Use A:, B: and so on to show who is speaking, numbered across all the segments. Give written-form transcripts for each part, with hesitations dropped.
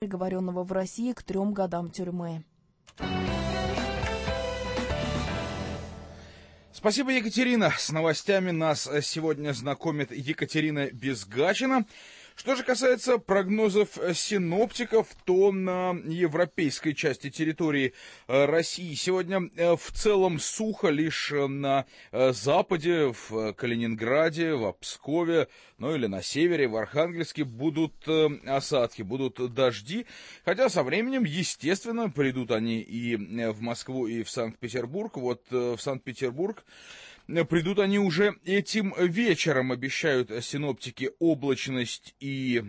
A: приговоренного в России к 3 годам тюрьмы.
B: Спасибо, Екатерина. С новостями нас сегодня знакомит Екатерина Безгачина. Что же касается прогнозов синоптиков, то на европейской части территории России сегодня в целом сухо лишь на западе, в Калининграде, в Пскове, ну или на севере, в Архангельске будут осадки, будут дожди, хотя со временем, естественно, придут они и в Москву, и в Санкт-Петербург. Вот в Санкт-Петербург придут они уже этим вечером, обещают синоптики, облачность и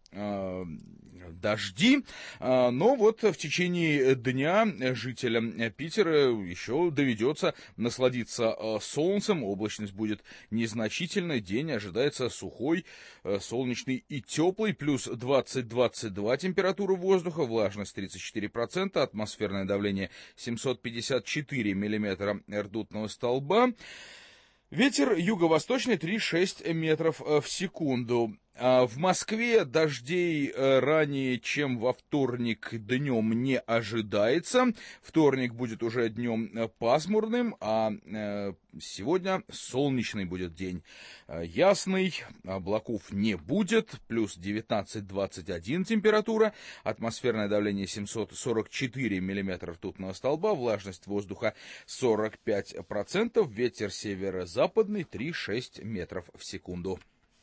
B: дожди, но вот в течение дня жителям Питера еще доведется насладиться солнцем, облачность будет незначительной, день ожидается сухой, солнечный и теплый, плюс 20-22 температура воздуха, влажность 34%, атмосферное давление 754 миллиметра ртутного столба. Ветер юго-восточный 3,6 метров в секунду. В Москве дождей ранее, чем во вторник, днем не ожидается. Вторник будет уже днем пасмурным, а сегодня солнечный будет день. Ясный, облаков не будет, плюс 19-21 температура, атмосферное давление 744 миллиметра ртутного столба, влажность воздуха 45%, ветер северо-западный 3,6 метров в секунду.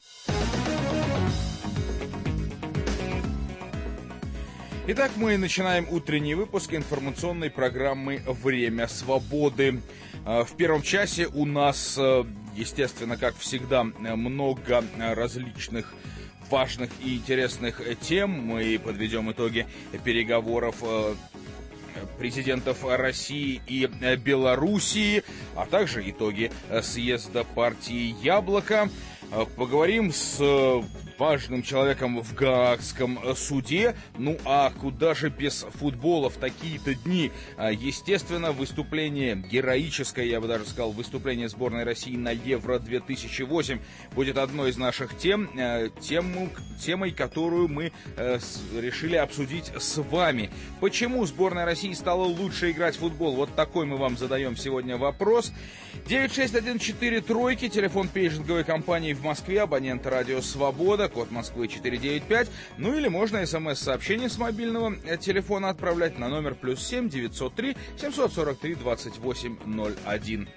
B: Итак, мы начинаем утренний выпуск информационной программы «Время свободы». В первом часе у нас, естественно, как всегда, много различных важных и интересных тем. Мы подведем итоги переговоров президентов России и Белоруссии, а также итоги съезда партии «Яблоко». Поговорим с важным человеком в Гаагском суде. Ну а куда же без футбола в такие-то дни? Естественно, выступление героическое, я бы даже сказал, выступление сборной России на Евро-2008 будет одной из наших тем, темой, которую мы решили обсудить с вами. Почему сборная России стала лучше играть в футбол? Вот такой мы вам задаем сегодня вопрос. 96143, телефон пейджинговой компании в Москве, абонент радио «Свобода», код Москвы 495, ну или можно смс-сообщение с мобильного телефона отправлять на номер +7 903 743 2801.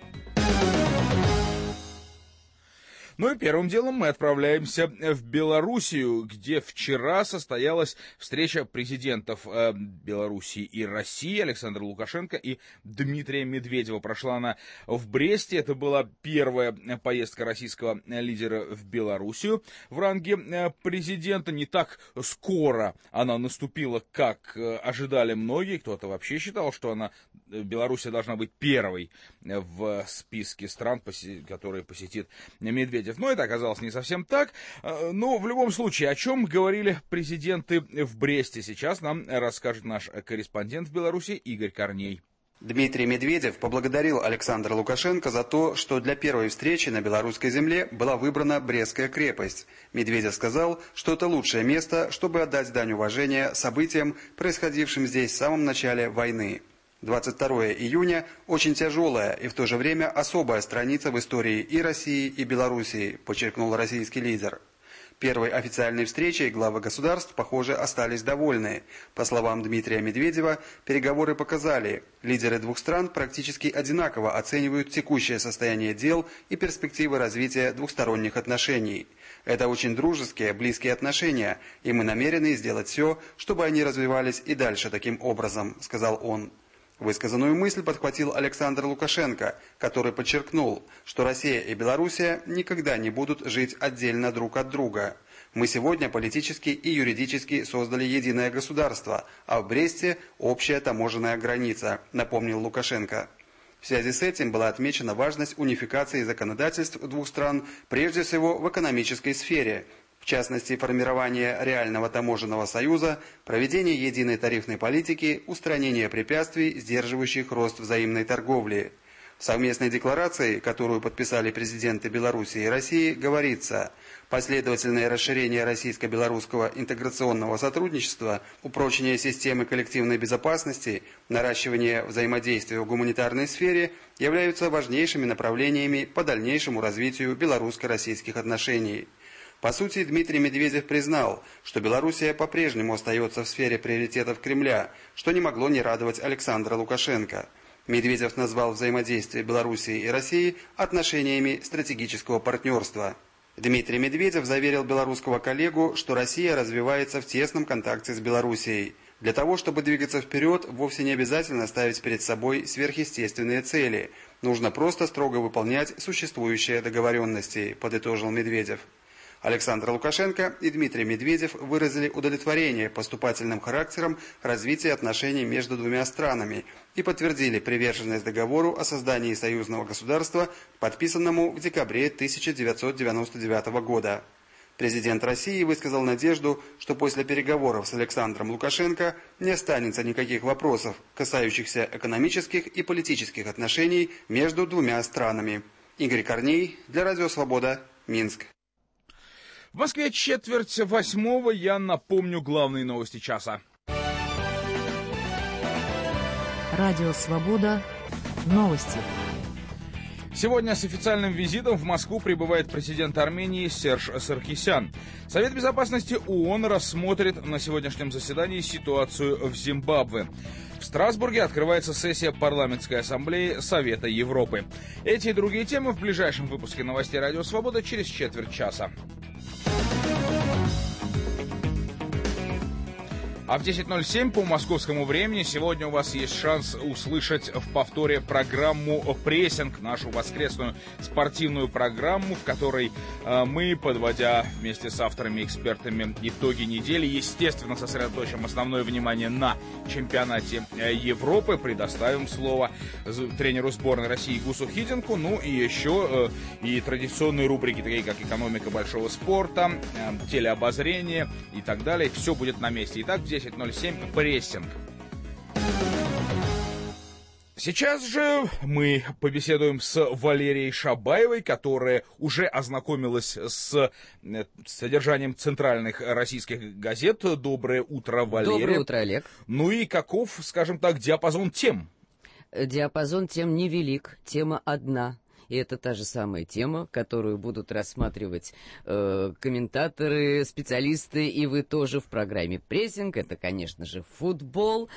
B: Ну и первым делом мы отправляемся в Белоруссию, где вчера состоялась встреча президентов Белоруссии и России, Александра Лукашенко и Дмитрия Медведева. Прошла она в Бресте. Это была первая поездка российского лидера в Белоруссию в ранге президента. Не так скоро она наступила, как ожидали многие. Кто-то вообще считал, что Белоруссия должна быть первой в списке стран, которые посетит Медведев. Но это оказалось не совсем так. Но в любом случае, о чем говорили президенты в Бресте, сейчас нам расскажет наш корреспондент в Беларуси Игорь Корней.
C: Дмитрий Медведев поблагодарил Александра Лукашенко за то, что для первой встречи на белорусской земле была выбрана Брестская крепость. Медведев сказал, что это лучшее место, чтобы отдать дань уважения событиям, происходившим здесь в самом начале войны. 22 июня – очень тяжелая и в то же время особая страница в истории и России, и Белоруссии, подчеркнул российский лидер. Первой официальной встречей главы государств, похоже, остались довольны. По словам Дмитрия Медведева, переговоры показали, лидеры двух стран практически одинаково оценивают текущее состояние дел и перспективы развития двухсторонних отношений. Это очень дружеские, близкие отношения, и мы намерены сделать все, чтобы они развивались и дальше таким образом, сказал он. Высказанную мысль подхватил Александр Лукашенко, который подчеркнул, что Россия и Белоруссия никогда не будут жить отдельно друг от друга. Мы сегодня политически и юридически создали единое государство, а в Бресте общая таможенная граница, напомнил Лукашенко. В связи с этим была отмечена важность унификации законодательств двух стран, прежде всего в экономической сфере. В частности, формирование реального таможенного союза, проведение единой тарифной политики, устранение препятствий, сдерживающих рост взаимной торговли. В совместной декларации, которую подписали президенты Беларуси и России, говорится: Последовательное расширение российско-белорусского интеграционного сотрудничества, упрочение системы коллективной безопасности, наращивание взаимодействия в гуманитарной сфере являются важнейшими направлениями по дальнейшему развитию белорусско-российских отношений. По сути, Дмитрий Медведев признал, что Белоруссия по-прежнему остается в сфере приоритетов Кремля, что не могло не радовать Александра Лукашенко. Медведев назвал взаимодействие Белоруссии и России отношениями стратегического партнерства. Дмитрий Медведев заверил белорусского коллегу, что Россия развивается в тесном контакте с Белоруссией. Для того, чтобы двигаться вперед, вовсе не обязательно ставить перед собой сверхъестественные цели. Нужно просто строго выполнять существующие договоренности, подытожил Медведев. Александр Лукашенко и Дмитрий Медведев выразили удовлетворение поступательным характером развития отношений между двумя странами и подтвердили приверженность договору о создании союзного государства, подписанному в декабре 1999 года. Президент России высказал надежду, что после переговоров с Александром Лукашенко не останется никаких вопросов, касающихся экономических и политических отношений между двумя странами. Игорь Корней для Радио Свобода, Минск.
B: В Москве 7:45, я напомню главные новости часа.
A: Радио Свобода. Новости.
B: Сегодня с официальным визитом в Москву прибывает президент Армении Серж Саркисян. Совет безопасности ООН рассмотрит на сегодняшнем заседании ситуацию в Зимбабве. В Страсбурге открывается сессия парламентской ассамблеи Совета Европы. Эти и другие темы в ближайшем выпуске новостей Радио Свобода через четверть часа. А в 10:07 по московскому времени сегодня у вас есть шанс услышать в повторе программу «Прессинг», нашу воскресную спортивную программу, в которой мы, подводя вместе с авторами и экспертами итоги недели, естественно, сосредоточим основное внимание на чемпионате Европы, предоставим слово тренеру сборной России Гусу Хидинку, ну и еще и традиционные рубрики, такие как «Экономика большого спорта», «Телеобозрение» и так далее. Все будет на месте. Итак, 10:07 прессинг. Сейчас же мы побеседуем с Валерией Шабаевой, которая уже ознакомилась с содержанием центральных российских газет. Доброе утро, Валерия.
D: Доброе утро, Олег.
B: Ну и каков, скажем так, диапазон тем?
D: Диапазон тем невелик, тема одна. И это та же самая тема, которую будут рассматривать комментаторы, специалисты, и вы тоже в программе «Прессинг». Это, конечно же, футбол.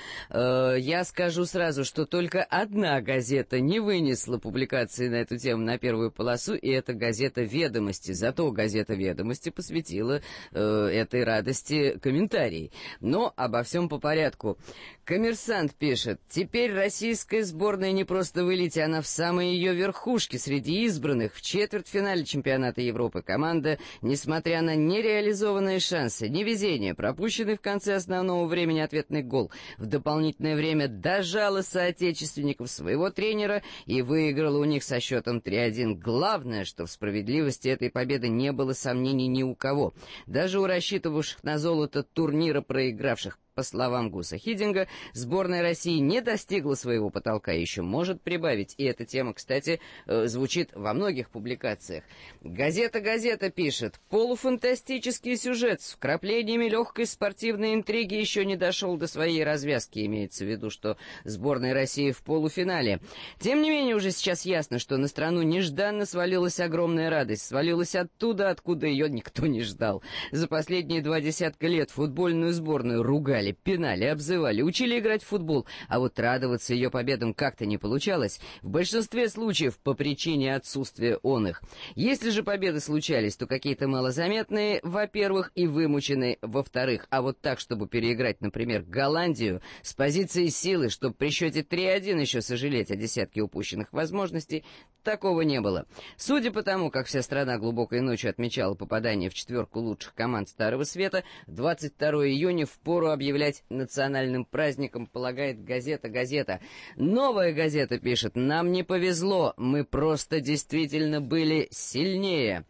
D: Я скажу сразу, что только одна газета не вынесла публикации на эту тему на первую полосу, и это газета «Ведомости». Зато газета «Ведомости» посвятила этой радости комментарий. Но обо всем по порядку. «Коммерсант» пишет: «Теперь российская сборная не просто в элите, она в самой ее верхушке. Среди избранных в четвертьфинале чемпионата Европы команда, несмотря на нереализованные шансы, невезение, пропущенный в конце основного времени ответный гол, в дополнительное время дожала соотечественников своего тренера и выиграла у них со счетом 3-1. Главное, что в справедливости этой победы не было сомнений ни у кого. Даже у рассчитывавших на золото турнира проигравших. По словам Гуса Хидинга, сборная России не достигла своего потолка и еще может прибавить. И эта тема, кстати, звучит во многих публикациях. Газета пишет: полуфантастический сюжет с вкраплениями легкой спортивной интриги еще не дошел до своей развязки. Имеется в виду, что сборная России в полуфинале. Тем не менее, уже сейчас ясно, что на страну нежданно свалилась огромная радость. Свалилась оттуда, откуда ее никто не ждал. За последние 20 лет футбольную сборную ругали, пинали, обзывали, учили играть в футбол, а вот радоваться ее победам как-то не получалось, в большинстве случаев по причине отсутствия оных. Если же победы случались, то какие-то малозаметные, во-первых, и вымученные, во-вторых. А вот так, чтобы переиграть, например, Голландию с позиции силы, чтобы при счете 3-1 еще сожалеть о десятке упущенных возможностей, такого не было. Судя по тому, как вся страна глубокой ночью отмечала попадание в четверку лучших команд Старого Света, 22 июня впору объявлять национальным праздником, полагает газета. Новая газета пишет: «Нам не повезло, мы просто действительно были сильнее».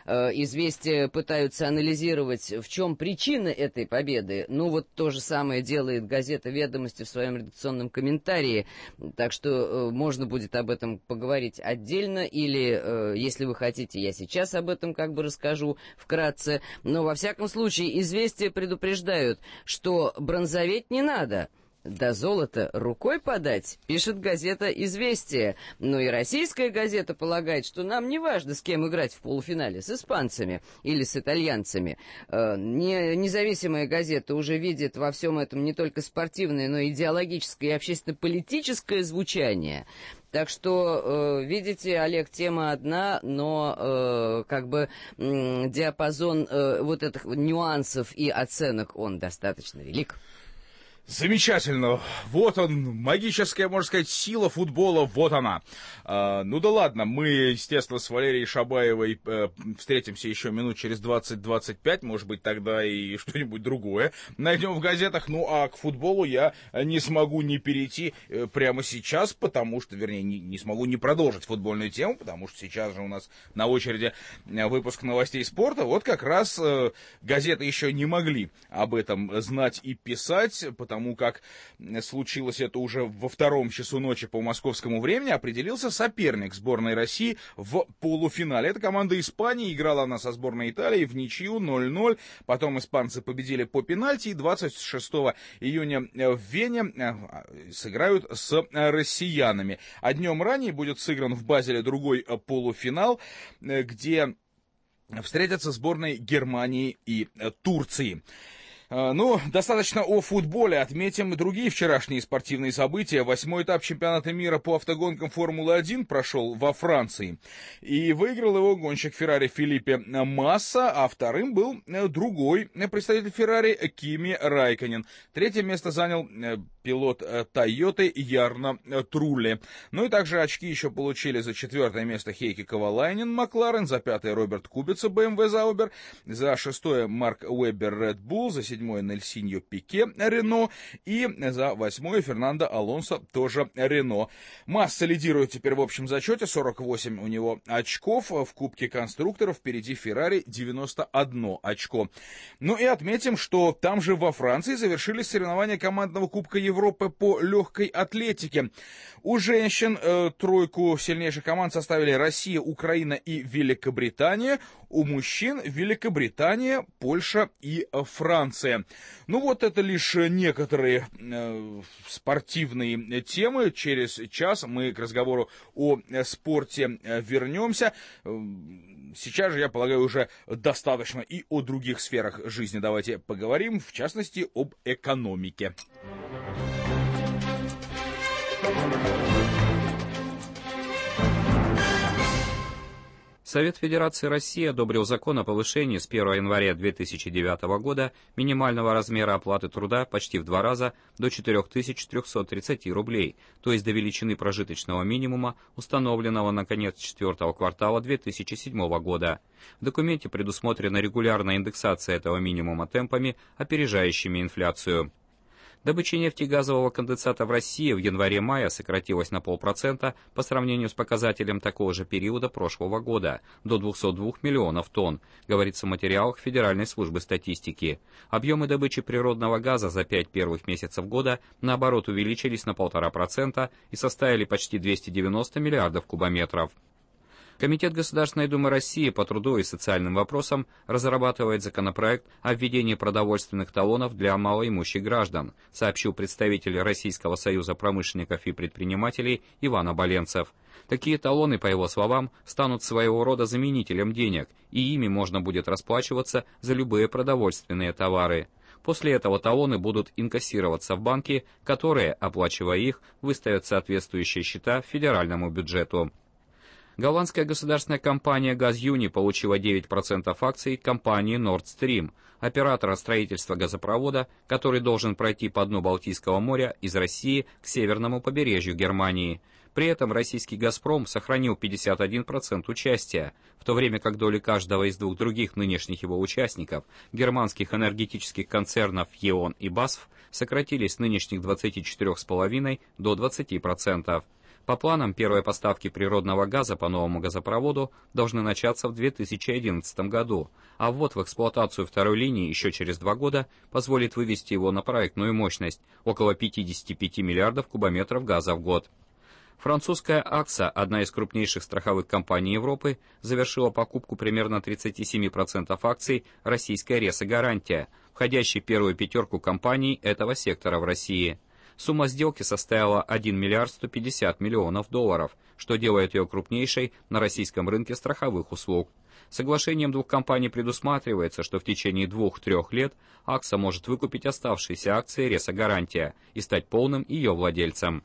D: «Известия» пытаются анализировать, в чем причина этой победы. Ну, вот то же самое делает газета «Ведомости» в своем редакционном комментарии. Так что можно будет об этом поговорить отдельно, или, если вы хотите, я сейчас об этом как бы расскажу вкратце. Но, во всяком случае, «Известия» предупреждают, что бронзоветь не надо. До золота рукой подать, пишет газета «Известия». Ну и российская газета полагает, что нам не важно, с кем играть в полуфинале, с испанцами или с итальянцами. Независимая газета уже видит во всем этом не только спортивное, но и идеологическое и общественно-политическое звучание. Так что, видите, Олег, тема одна, но диапазон вот этих нюансов и оценок, он достаточно велик.
B: Замечательно. Вот он, магическая, можно сказать, сила футбола, вот она. Ну да ладно, мы, естественно, с Валерией Шабаевой встретимся еще минут через 20-25, может быть, тогда и что-нибудь другое найдем в газетах. Ну а к футболу я не смогу не перейти прямо сейчас, потому что, вернее, не смогу не продолжить футбольную тему, потому что сейчас же у нас на очереди выпуск новостей спорта. Вот как раз газеты еще не могли об этом знать и писать, потому как случилось это уже во 2 часу ночи по московскому времени, определился соперник сборной России в полуфинале. Это команда Испании, играла она со сборной Италии в ничью 0-0, потом испанцы победили по пенальти, и 26 июня в Вене сыграют с россиянами. А днем ранее будет сыгран в Базеле другой полуфинал, где встретятся сборные Германии и Турции. Ну, достаточно о футболе. Отметим и другие вчерашние спортивные события. 8-й этап чемпионата мира по автогонкам Формулы-1 прошел во Франции. И выиграл его гонщик Феррари Фелипе Масса, а вторым был другой представитель Феррари Кими Райконен. 3-е место занял пилот Тойоты Ярно Трулли. Ну и также очки еще получили за 4-е место Хейки Ковалайнен Макларен, за 5-е Роберт Кубица BMW Заубер, за 6-е Марк Уэббер Ред Булл, за 7-е Нельсиньо Пике Рено и за 8-е Фернандо Алонсо тоже Рено. Масса лидирует теперь в общем зачете, 48 у него очков, в Кубке конструкторов впереди Феррари 91 очко. Ну и отметим, что там же во Франции завершились соревнования командного Кубка Европы по легкой атлетике. У женщин тройку сильнейших команд составили Россия, Украина и Великобритания. У мужчин Великобритания, Польша и Франция. Ну вот это лишь некоторые спортивные темы. Через час мы к разговору о спорте вернемся. Сейчас же, я полагаю, уже достаточно и о других сферах жизни. Давайте поговорим, в частности, об экономике.
E: Совет Федерации России одобрил закон о повышении с 1 января 2009 года минимального размера оплаты труда почти в 2 раза до 4330 рублей, то есть до величины прожиточного минимума, установленного на конец 4-го квартала 2007 года. В документе предусмотрена регулярная индексация этого минимума темпами, опережающими инфляцию. Добыча нефти и газового конденсата в России в январе-мае сократилась на 0,5% по сравнению с показателем такого же периода прошлого года, до 202 миллионов тонн, говорится в материалах Федеральной службы статистики. Объемы добычи природного газа за 5 первых месяцев года, наоборот, увеличились на 1,5% и составили почти 290 миллиардов кубометров. Комитет Государственной Думы России по труду и социальным вопросам разрабатывает законопроект о введении продовольственных талонов для малоимущих граждан, сообщил представитель Российского союза промышленников и предпринимателей Иван Оболенцев. Такие талоны, по его словам, станут своего рода заменителем денег, и ими можно будет расплачиваться за любые продовольственные товары. После этого талоны будут инкассироваться в банки, которые, оплачивая их, выставят соответствующие счета федеральному бюджету. Голландская государственная компания «Газюни» получила 9% акций компании Nord Stream, оператора строительства газопровода, который должен пройти по дну Балтийского моря из России к северному побережью Германии. При этом российский «Газпром» сохранил 51% участия, в то время как доли каждого из 2 других нынешних его участников, германских энергетических концернов «Е.ON» и «BASF», сократились с нынешних 24,5% до 20%. По планам, первые поставки природного газа по новому газопроводу должны начаться в 2011 году, а ввод в эксплуатацию второй линии еще через 2 года позволит вывести его на проектную мощность – около 55 миллиардов кубометров газа в год. Французская «Акса», одна из крупнейших страховых компаний Европы, завершила покупку примерно 37% акций российской «Ресо-Гарантия», входящей в первую пятерку компаний этого сектора в России. Сумма сделки составила 1 миллиард 150 миллионов долларов, что делает ее крупнейшей на российском рынке страховых услуг. Соглашением двух компаний предусматривается, что в течение 2-3 лет «Акса» может выкупить оставшиеся акции «Ресо-Гарантия» и стать полным ее владельцем.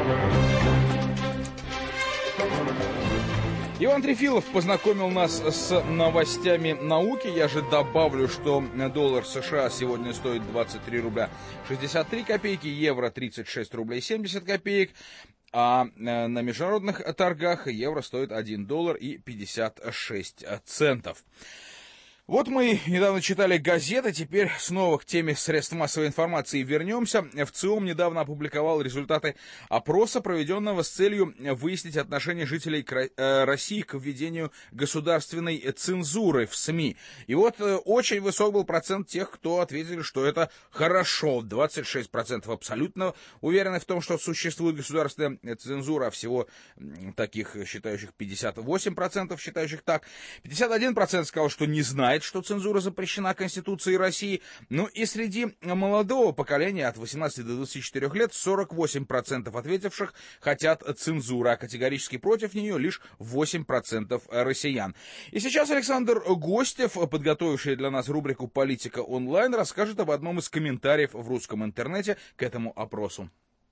B: Иван Трефилов познакомил нас с новостями науки. Я же добавлю, что доллар США сегодня стоит 23 рубля 63 копейки, евро 36 рублей 70 копеек, а на международных торгах евро стоит 1 доллар и 56 центов. Вот мы недавно читали газеты, теперь снова к теме средств массовой информации вернемся. ВЦИОМ недавно опубликовал результаты опроса, проведенного с целью выяснить отношение жителей России к введению государственной цензуры в СМИ. И вот очень высок был процент тех, кто ответили, что это хорошо. 26% абсолютно уверены в том, что существует государственная цензура, а всего таких считающих 58% считающих так. 51% сказал, что не знает, что цензура запрещена Конституцией России. Ну и среди молодого поколения от 18 до 24 лет 48% ответивших хотят цензуры, а категорически против нее лишь 8% россиян. И сейчас Александр Гостев, подготовивший для нас рубрику «Политика онлайн», расскажет об одном из комментариев в русском интернете к этому опросу.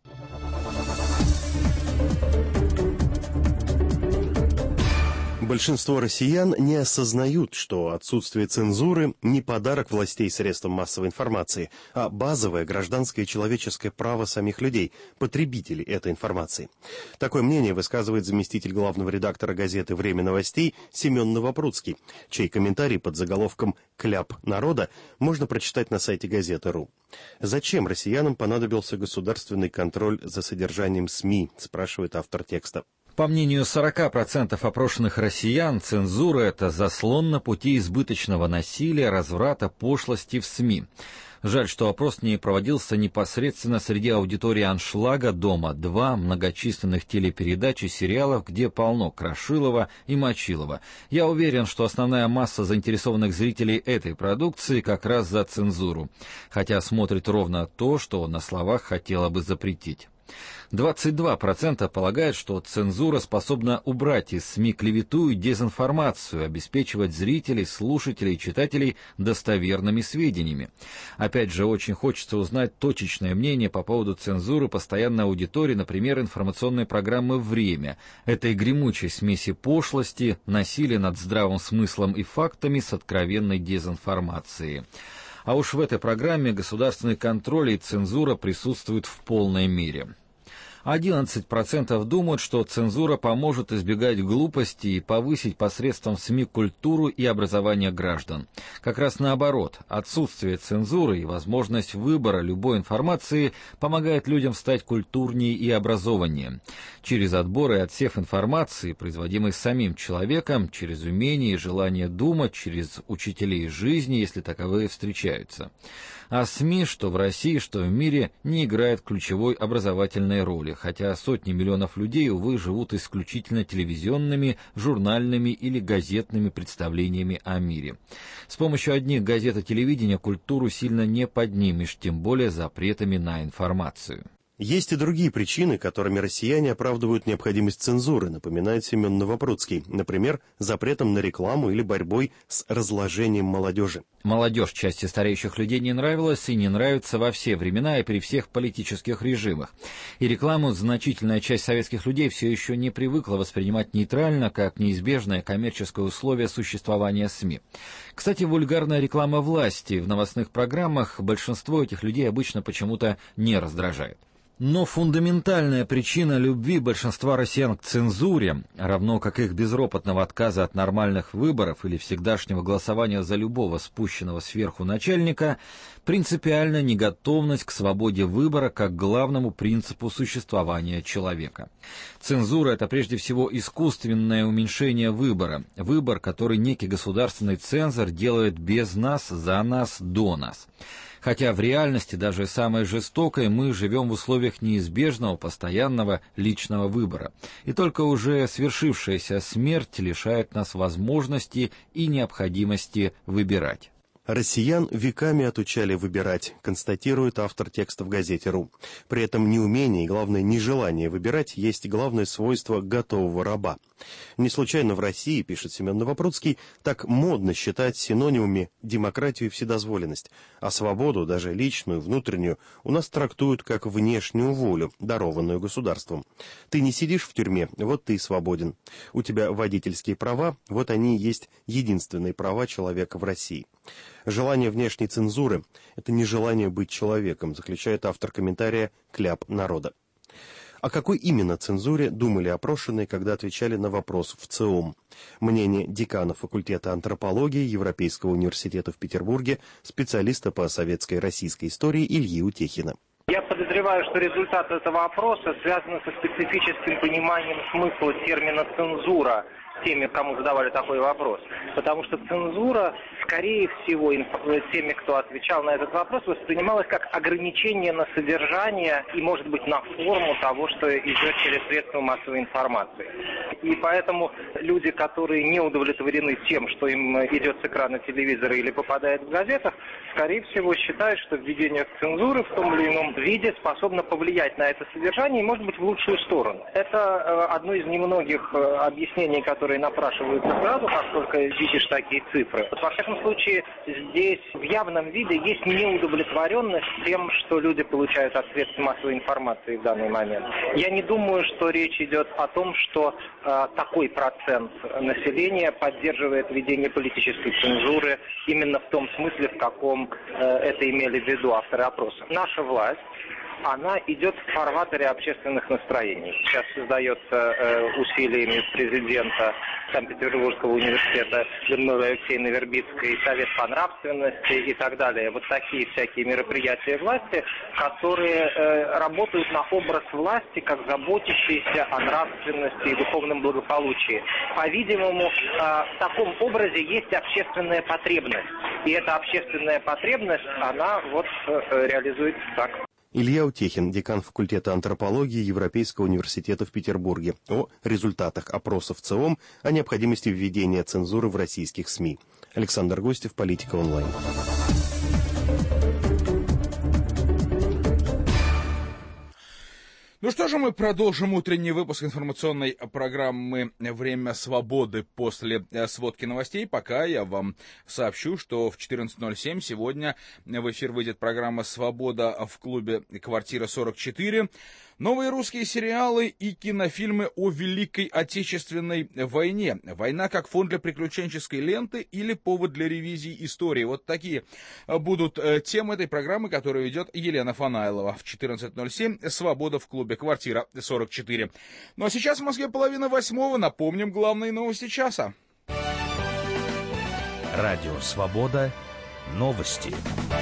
F: Большинство россиян не осознают, что отсутствие цензуры не подарок властей средствам массовой информации, а базовое гражданское и человеческое право самих людей, потребителей этой информации. Такое мнение высказывает заместитель главного редактора газеты «Время новостей» Семен Новопрудский, чей комментарий под заголовком «Кляп народа» можно прочитать на сайте газеты.ру. Зачем россиянам понадобился государственный контроль за содержанием СМИ, спрашивает автор текста.
G: По мнению 40% опрошенных россиян, цензура – это заслон на пути избыточного насилия, разврата, пошлости в СМИ. Жаль, что опрос не проводился непосредственно среди аудитории «Аншлага», «Дома-2», многочисленных телепередач и сериалов, где полно Крашилова и Мочилова. Я уверен, что основная масса заинтересованных зрителей этой продукции как раз за цензуру, хотя смотрит ровно то, что на словах хотела бы запретить. 22% полагают, что цензура способна убрать из СМИ клевету и дезинформацию, обеспечивать зрителей, слушателей и читателей достоверными сведениями. Опять же, очень хочется узнать точечное мнение по поводу цензуры постоянной аудитории, например, информационной программы «Время», этой гремучей смеси пошлости, насилия над здравым смыслом и фактами с откровенной дезинформацией. А уж в этой программе государственный контроль и цензура присутствуют в полной мере. 11% думают, что цензура поможет избегать глупости и повысить посредством СМИ культуру и образование граждан. Как раз наоборот, отсутствие цензуры и возможность выбора любой информации помогает людям стать культурнее и образованнее. Через отбор и отсев информации, производимой самим человеком, через умение и желание думать, через учителей жизни, если таковые встречаются. А СМИ, что в России, что в мире, не играют ключевой образовательной роли, хотя сотни миллионов людей, увы, живут исключительно телевизионными, журнальными или газетными представлениями о мире. С помощью одних газет и телевидения культуру сильно не поднимешь, тем более запретами на информацию.
F: Есть и другие причины, которыми россияне оправдывают необходимость цензуры, напоминает Семен Новопрудский. Например, запретом на рекламу или борьбой с разложением молодежи.
G: Молодежь части стареющих людей не нравилась и не нравится во все времена и при всех политических режимах. И рекламу значительная часть советских людей все еще не привыкла воспринимать нейтрально, как неизбежное коммерческое условие существования СМИ. Кстати, вульгарная реклама власти в новостных программах большинство этих людей обычно почему-то не раздражает. Но фундаментальная причина любви большинства россиян к цензуре, равно как их безропотного отказа от нормальных выборов или всегдашнего голосования за любого спущенного сверху начальника, принципиальная неготовность к свободе выбора как главному принципу существования человека. Цензура — это прежде всего искусственное уменьшение выбора, выбор, который некий государственный цензор делает без нас, за нас, до нас. Хотя в реальности, даже самой жестокой, мы живем в условиях неизбежного, постоянного личного выбора. И только уже свершившаяся смерть лишает нас возможности и необходимости выбирать.
F: Россиян веками отучали выбирать, констатирует автор текста в газете «Ру». При этом неумение и, главное, нежелание выбирать есть главное свойство готового раба. Не случайно в России, пишет Семен Новопрудский, так модно считать синонимами демократию и вседозволенность, а свободу, даже личную, внутреннюю, у нас трактуют как внешнюю волю, дарованную государством. Ты не сидишь в тюрьме, вот ты и свободен. У тебя водительские права, вот они и есть единственные права человека в России. Желание внешней цензуры – это не желание быть человеком, заключает автор комментария «Кляп народа». О какой именно цензуре думали опрошенные, когда отвечали на вопрос в ЦИОМ? Мнение декана факультета антропологии Европейского университета в Петербурге, специалиста по советской и российской истории Ильи Утехина.
H: Я подозреваю, что результат этого опроса связан со специфическим пониманием смысла термина «цензура» теми, кому задавали такой вопрос. Потому что цензура, скорее всего, теми, кто отвечал на этот вопрос, воспринималась как ограничение на содержание и, может быть, на форму того, что идет через средства массовой информации. И поэтому люди, которые не удовлетворены тем, что им идет с экрана телевизора или попадает в газетах, скорее всего, считают, что введение цензуры в том или ином виде способно повлиять на это содержание и, может быть, в лучшую сторону. Это одно из немногих объяснений, которые напрашиваются сразу, как только видишь такие цифры. Во всяком случае, здесь в явном виде есть неудовлетворенность тем, что люди получают от средств массовой информации в данный момент. Я не думаю, что речь идет о том, что такой процент населения поддерживает введение политической цензуры именно в том смысле, в каком это имели в виду авторы опроса. Наша власть, она идет в фарватере общественных настроений. Сейчас создается усилиями президента Санкт-Петербургского университета Людмилы Алексеевны Вербицкой Совет по нравственности и так далее. Вот такие всякие мероприятия власти, которые работают на образ власти, как заботящиеся о нравственности и духовном благополучии. По-видимому, в таком образе есть общественная потребность. И эта общественная потребность, она вот реализуется так.
F: Илья Утехин, декан факультета антропологии Европейского университета в Петербурге, о результатах опросов ЦИОМ о необходимости введения цензуры в российских СМИ. Александр Гостев, Политика онлайн.
B: Ну что же, мы продолжим утренний выпуск информационной программы «Время свободы» после сводки новостей. Пока я вам сообщу, что в 14:07 сегодня в эфир выйдет программа «Свобода» в клубе «Квартира 44». Новые русские сериалы и кинофильмы о Великой Отечественной войне. Война как фон для приключенческой ленты или повод для ревизии истории. Вот такие будут темы этой программы, которую ведет Елена Фанайлова. В 14:07 «Свобода» в клубе «Квартира 44». Ну а сейчас в Москве 7:30. Напомним главные новости часа.
I: Радио «Свобода». Новости.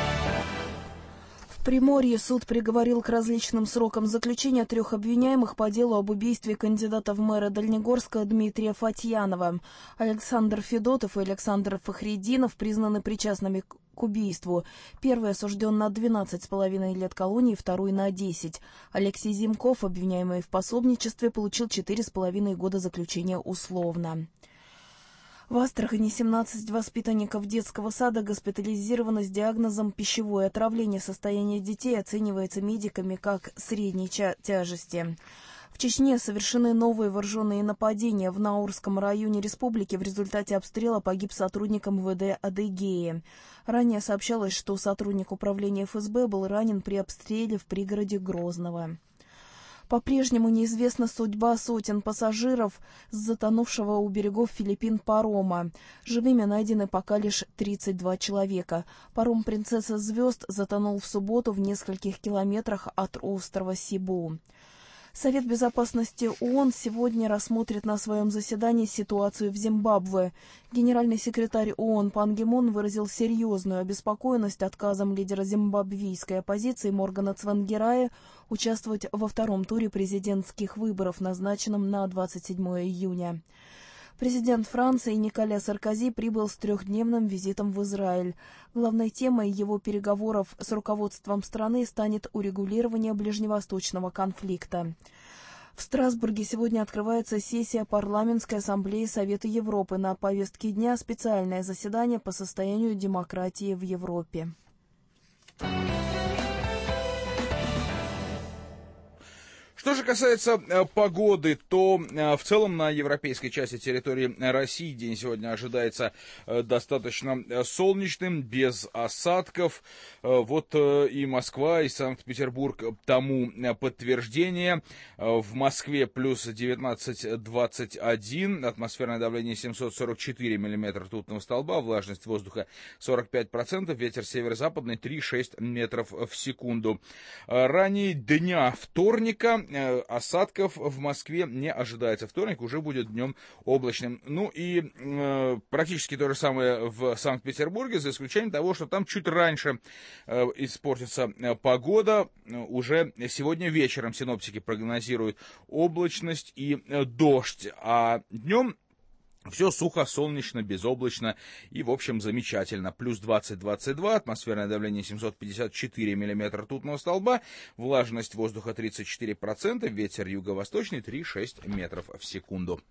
J: В Приморье суд приговорил к различным срокам заключения 3 обвиняемых по делу об убийстве кандидата в мэры Дальнегорска Дмитрия Фатьянова. Александр Федотов и Александр Фахридинов признаны причастными к убийству. Первый осужден на 12,5 лет колонии, второй на 10. Алексей Зимков, обвиняемый в пособничестве, получил 4,5 года заключения условно. В Астрахани 17 воспитанников детского сада госпитализированы с диагнозом пищевое отравление. Состояние детей оценивается медиками как средней тяжести. В Чечне совершены новые вооруженные нападения. В Наурском районе республики в результате обстрела погиб сотрудник МВД Адыгеи. Ранее сообщалось, что сотрудник управления ФСБ был ранен при обстреле в пригороде Грозного. По-прежнему неизвестна судьба сотен пассажиров с затонувшего у берегов Филиппин парома. Живыми найдены пока лишь 32 человека. Паром «Принцесса звезд» затонул в субботу в нескольких километрах от острова Сибу. Совет Безопасности ООН сегодня рассмотрит на своем заседании ситуацию в Зимбабве. Генеральный секретарь ООН Пан Ги Мун выразил серьезную обеспокоенность отказом лидера зимбабвийской оппозиции Моргана Цвангирая участвовать во втором туре президентских выборов, назначенном на 27 июня. Президент Франции Николя Саркози прибыл с трехдневным визитом в Израиль. Главной темой его переговоров с руководством страны станет урегулирование ближневосточного конфликта. В Страсбурге сегодня открывается сессия Парламентской ассамблеи Совета Европы. На повестке дня специальное заседание по состоянию демократии в Европе.
B: Что же касается погоды, то в целом на европейской части территории России день сегодня ожидается достаточно солнечным, без осадков. Вот и Москва, и Санкт-Петербург тому подтверждение. В Москве плюс 19,21, атмосферное давление 744 миллиметра ртутного столба, влажность воздуха 45%, ветер северо-западный 3,6 метров в секунду. Ранее дня вторника осадков в Москве не ожидается. Вторник уже будет днем облачным. Ну и практически то же самое в Санкт-Петербурге, за исключением того, что там чуть раньше испортится погода. Уже сегодня вечером синоптики прогнозируют облачность и дождь, а днем все сухо, солнечно, безоблачно и, в общем, замечательно. Плюс 20-22, атмосферное давление 754 миллиметра ртутного столба, влажность воздуха 34%, ветер юго-восточный 3,6 метров в секунду.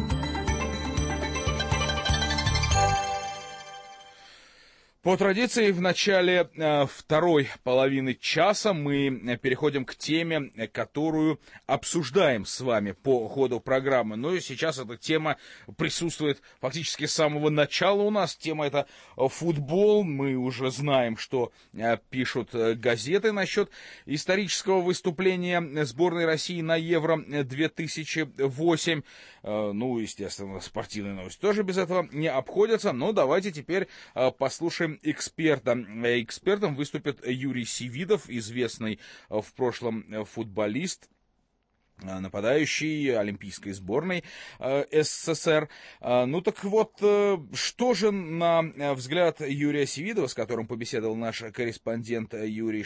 B: По традиции, в начале второй половины часа мы переходим к теме, которую обсуждаем с вами по ходу программы. Но сейчас эта тема присутствует фактически с самого начала у нас. Тема это футбол. Мы уже знаем, что пишут газеты насчет исторического выступления сборной России на Евро-2008. Ну, естественно, спортивные новости тоже без этого не обходятся. Но давайте теперь послушаем эксперта. Экспертом выступит Юрий Севидов, известный в прошлом футболист, нападающий олимпийской сборной СССР. Ну так вот, что же, на взгляд Юрия Севидова, с которым побеседовал наш корреспондент Игорь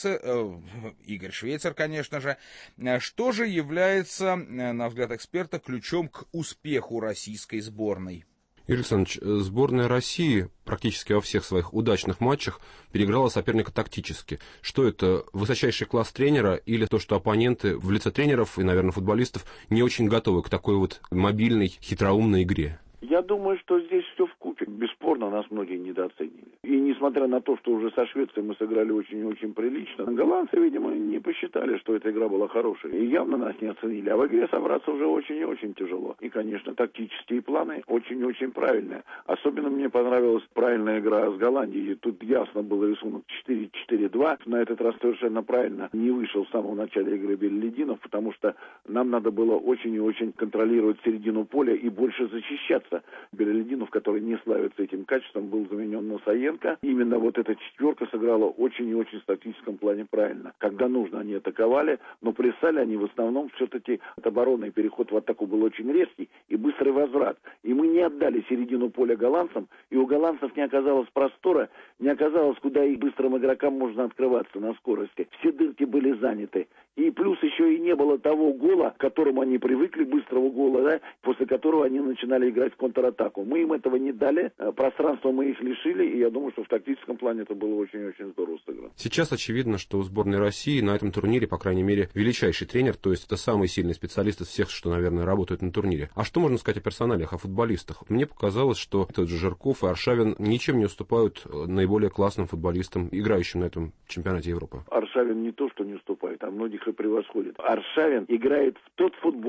B: Швейцер, конечно же, что же является, на взгляд эксперта, ключом к успеху российской сборной?
K: Юрий Александрович, сборная России практически во всех своих удачных матчах переиграла соперника тактически. Что это, высочайший класс тренера или то, что оппоненты в лице тренеров и, наверное, футболистов не очень готовы к такой вот мобильной, хитроумной игре?
L: Я думаю, что здесь все вкупе. Бесспорно, нас многие недооценили. И несмотря на то, что уже со Швецией мы сыграли очень и очень прилично, голландцы, видимо, не посчитали, что эта игра была хорошей. И явно нас не оценили. А в игре собраться уже очень и очень тяжело. И, конечно, тактические планы очень и очень правильные. Особенно мне понравилась правильная игра с Голландией. Тут ясно был рисунок 4-4-2. На этот раз совершенно правильно не вышел в самом начале игры Белелединов, потому что нам надо было очень и очень контролировать середину поля и больше защищаться. Белелединов, который не славится этим качеством, был заменен на Саенко. Именно вот эта четверка сыграла очень и очень в тактическом плане правильно. Когда нужно, они атаковали, но прессали они в основном все-таки от обороны. Переход в атаку был очень резкий и быстрый возврат. И мы не отдали середину поля голландцам, и у голландцев не оказалось простора, не оказалось, куда и быстрым игрокам можно открываться на скорости. Все дырки были заняты. И плюс еще и не было того гола, к которому они привыкли, быстрого гола, да, после которого они начинали играть в контратаку. Мы им этого не дали, пространство мы их лишили, и я думаю, что в тактическом плане это было очень-очень здорово сыграно.
K: Сейчас очевидно, что у сборной России на этом турнире, по крайней мере, величайший тренер, то есть это самый сильный специалист из всех, что, наверное, работают на турнире. А что можно сказать о персоналиях, о футболистах? Мне показалось, что тот же Жирков и Аршавин ничем не уступают наиболее классным футболистам, играющим на этом чемпионате Европы.
L: Аршавин не то, что не уступает, а многих и превосходит. Аршавин играет в тот футбол,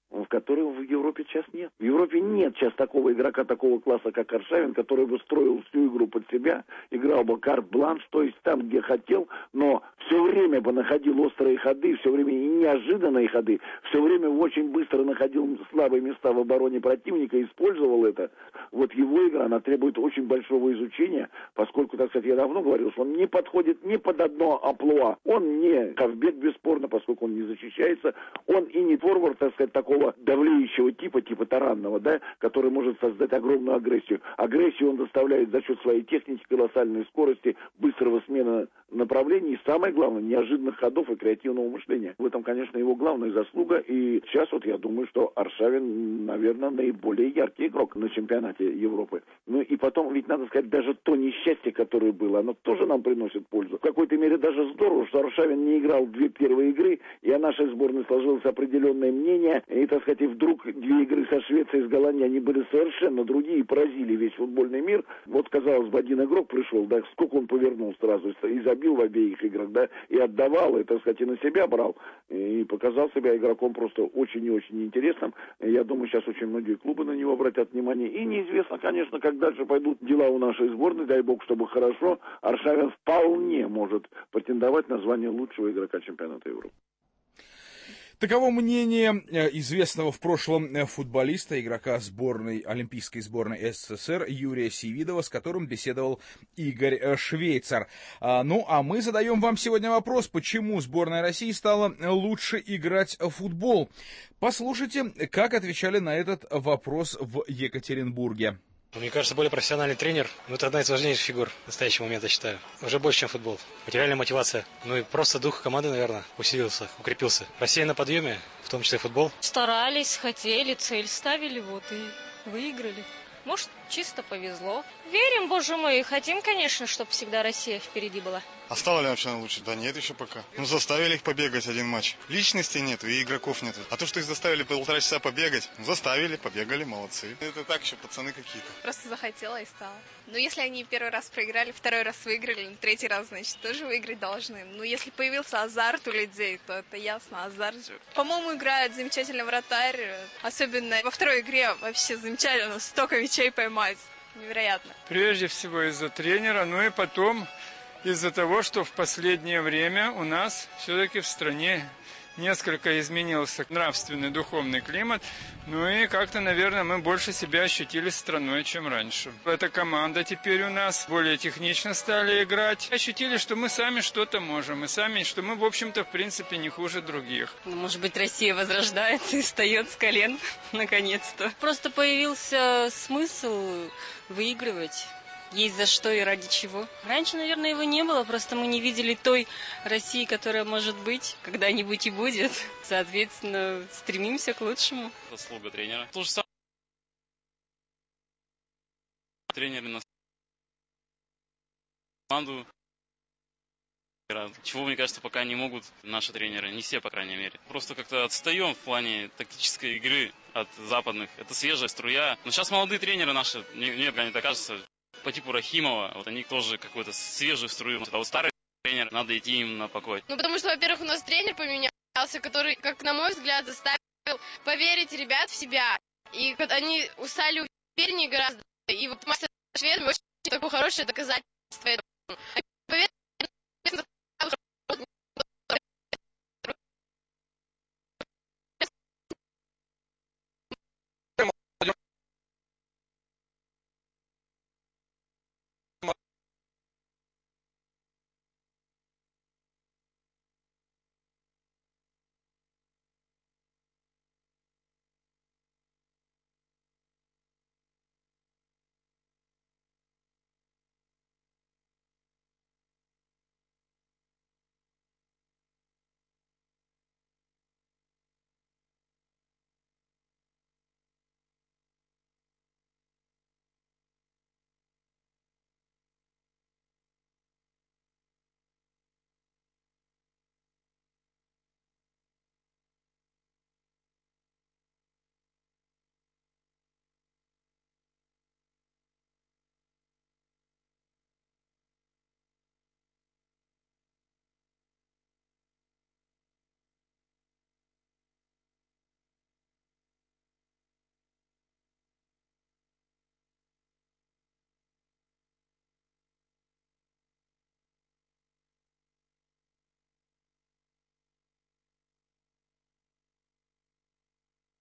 L: в которых в Европе сейчас нет. В Европе нет сейчас такого игрока, такого класса, как Аршавин, который бы строил всю игру под себя, играл бы карт-бланш, то есть там, где хотел, но все время бы находил острые ходы, все время и неожиданные ходы, все время очень быстро находил слабые места в обороне противника, использовал это. Вот его игра, она требует очень большого изучения, поскольку, так сказать, я давно говорил, что он не подходит ни под одно амплуа. Он не хавбек, бесспорно, поскольку он не защищается, он и не форвард, так сказать, такого давлеющего типа таранного, да, который может создать огромную агрессию. Агрессию он доставляет за счет своей техники, колоссальной скорости, быстрого смена направлений и, самое главное, неожиданных ходов и креативного мышления. В этом, конечно, его главная заслуга. И сейчас вот я думаю, что Аршавин, наверное, наиболее яркий игрок на чемпионате Европы. Ну и потом, ведь надо сказать, даже то несчастье, которое было, оно тоже нам приносит пользу. В какой-то мере даже здорово, что Аршавин не играл две первые игры, и о нашей сборной сложилось определенное мнение. И, так сказать, и вдруг две игры со Швецией и с Голландией, они были совершенно другие, поразили весь футбольный мир. Вот, казалось бы, один игрок пришел, да, сколько он повернул сразу, и забил в обеих играх, да, и отдавал, и, так сказать, и на себя брал, и показал себя игроком просто очень и очень интересным. Я думаю, сейчас очень многие клубы на него обратят внимание. И неизвестно, конечно, как дальше пойдут дела у нашей сборной, дай бог, чтобы хорошо. Аршавин вполне может претендовать на звание лучшего игрока чемпионата Европы.
B: Таково мнение известного в прошлом футболиста, игрока сборной, олимпийской сборной СССР Юрия Севидова, с которым беседовал Игорь Швейцар. Ну, а мы задаем вам сегодня вопрос, почему сборная России стала лучше играть в футбол. Послушайте, как отвечали на этот вопрос в Екатеринбурге.
M: Мне кажется, более профессиональный тренер, это одна из важнейших фигур в настоящий момент, я считаю. Уже больше, чем футбол. Материальная мотивация. И просто дух команды, наверное, усилился, укрепился. Россия на подъеме, в том числе футбол.
N: Старались, хотели, цель ставили, и выиграли. Может, чисто повезло. Верим, боже мой, и хотим, конечно, чтобы всегда Россия впереди была.
O: А стало ли вообще лучше? Да нет еще пока. Заставили их побегать один матч. Личности нету и игроков нету. А то, что их заставили 1,5 часа побегать, заставили, побегали, молодцы. Это так еще пацаны какие-то.
P: Просто захотела и стала. Если они первый раз проиграли, второй раз выиграли, третий раз, значит, тоже выиграть должны. Если появился азарт у людей, то это ясно, азарт же. По-моему, играет замечательный вратарь. Особенно во второй игре вообще замечательно, столько мячей поймать. Невероятно.
Q: Прежде всего из-за тренера, и потом из-за того, что в последнее время у нас все-таки в стране несколько изменился нравственный, духовный климат. И как-то, наверное, мы больше себя ощутили страной, чем раньше. Эта команда теперь у нас более технично стали играть. Ощутили, что мы сами что-то можем. И сами, что мы, в общем-то, в принципе, не хуже других.
N: Может быть, Россия возрождается и встает с колен, наконец-то. Просто появился смысл выигрывать. Есть за что и ради чего. Раньше, наверное, его не было, просто мы не видели той России, которая может быть, когда-нибудь и будет. Соответственно, стремимся к лучшему.
R: Заслуга тренера. То же самое. Тренеры на команду. Чего, мне кажется, пока не могут наши тренеры, не все, по крайней мере. Просто как-то отстаем в плане тактической игры от западных. Это свежая струя. Но сейчас молодые тренеры наши, мне так кажется, по типу Рахимова, они тоже какую-то свежую струю. А вот старый тренер, надо идти им на покой.
S: Потому что, во-первых, у нас тренер поменялся, который, как на мой взгляд, заставил поверить ребят в себя. И они устали увереннее гораздо. И вот мастер Швед очень такое хорошее доказательство этому.